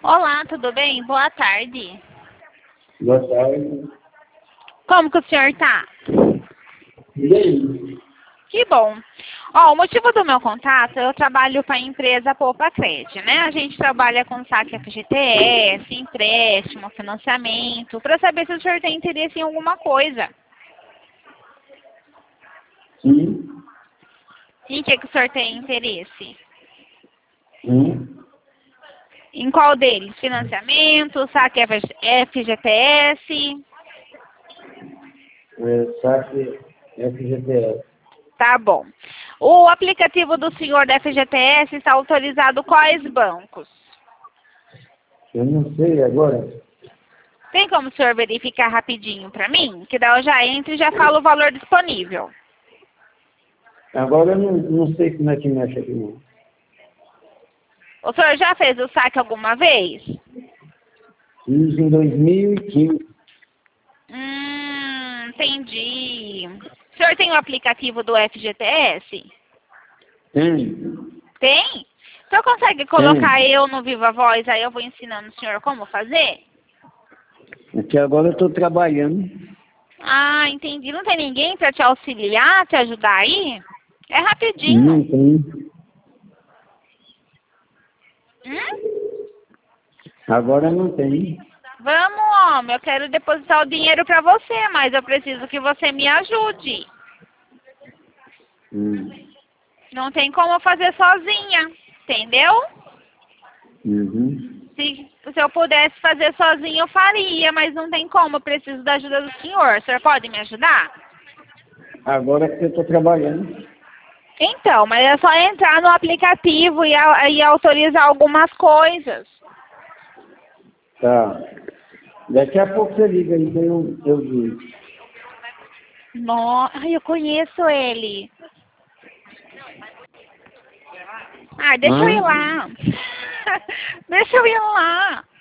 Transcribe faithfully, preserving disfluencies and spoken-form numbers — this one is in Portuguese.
Olá, tudo bem? Boa tarde. Boa tarde. Como que o senhor tá? Bem, Que bom. Ó, o motivo do meu contato, eu trabalho para a empresa Poupa Cred, né? A gente trabalha com saque F G T S, empréstimo, financiamento, para saber se o senhor tem interesse em alguma coisa. sim, Em que, que o senhor tem interesse? sim. Em qual deles? Financiamento, saque F G T S? É, saque F G T S. Tá bom. O aplicativo do senhor da F G T S está autorizado quais bancos? Eu não sei agora. Tem como o senhor verificar rapidinho para mim? Que daí eu já entro e já falo o valor disponível. Agora eu não, não sei como é que mexe aqui não. O senhor já fez o saque alguma vez? Fiz em dois mil e quinze. Hum, entendi. O senhor tem o aplicativo do F G T S? Tem? Tem? O senhor consegue colocar eu no Viva Voz, aí eu vou ensinando o senhor como fazer? Aqui agora eu estou trabalhando. Ah, entendi. Não tem ninguém para te auxiliar, te ajudar aí? É rapidinho. Não tem. Hum? Agora não tem. Vamos, homem. Eu quero depositar o dinheiro para você, mas eu preciso que você me ajude. Hum. Não tem como eu fazer sozinha, entendeu? Uhum. Se, se eu pudesse fazer sozinha, eu faria, mas não tem como. Eu preciso da ajuda do senhor. O senhor pode me ajudar? Agora que eu estou trabalhando. Então, mas é só entrar no aplicativo e, a- e autorizar algumas coisas. Tá. Daqui a pouco você liga aí, daí eu, eu digo. Nossa, ai, eu conheço ele. Ah, deixa eu ir Hã? lá. Deixa eu ir lá.